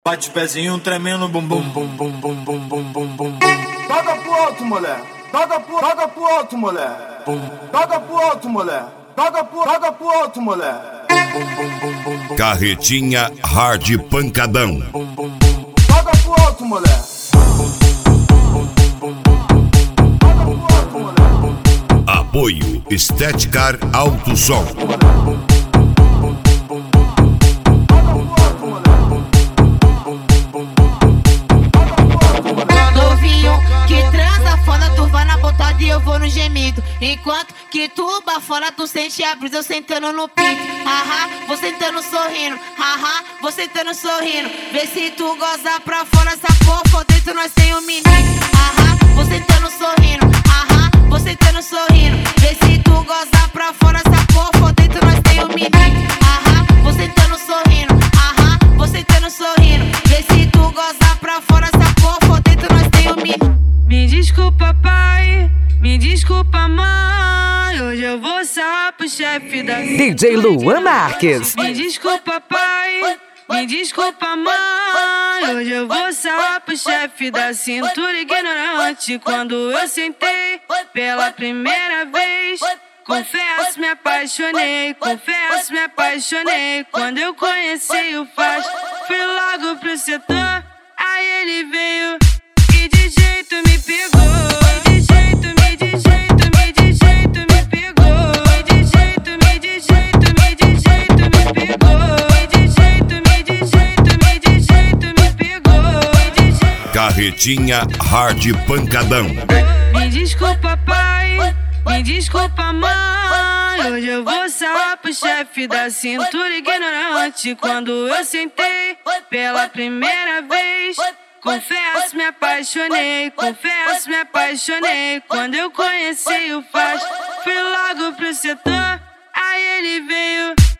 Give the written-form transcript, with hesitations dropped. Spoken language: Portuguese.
Bate o pezinho tremendo, bum bum bum bum bum bum bum bum bum. Toca pro alto, mulher. Toca pro alto, mulher. Toca pro alto, mulher. Toca pro alto, mulher. Carretinha Hard Pancadão. Toca pro alto, mulher. Toca pro alto, mulher. Apoio Estética Alto Som. Novinho que transa fora, tu vai na botada e eu vou no gemido. Enquanto que tu bafora, tu sente a brisa eu sentando no pinto. Haha, vou sentando sorrindo. Haha, vou sentando sorrindo. Vê se tu goza pra fora, essa porra por dentro nós tem um menino. Haha, vou sentando sorrindo. Haha, vou sentando sorrindo. Vê se tu goza pra fora, essa porra por dentro nós tem um menino. Haha, vou sentando sorrindo. Haha, vou sentando sorrindo. Vê se tu goza pra fora, essa porra por dentro nós tem um menino. Me desculpa, pai, me desculpa, mãe. Hoje eu vou só pro chefe da DJ Luan Marques. Me desculpa, pai, me desculpa, mãe. Hoje eu vou só pro chefe da cintura ignorante. Quando eu sentei pela primeira vez, confesso, me apaixonei. Confesso, me apaixonei. Quando eu conheci o Faz, fui logo pro setor. Aí ele veio e de jeito me pegou. De jeito me pegou. De jeito me pegou. De jeito me pegou. Carretinha Hard Pancadão. Me desculpa, pai, me desculpa, mãe. Hoje eu vou só pro chefe da cintura ignorante. Quando eu sentei pela primeira vez, confesso, me apaixonei. Confesso, me apaixonei. Quando eu conheci o Faz, fui logo pro setor. Aí ele veio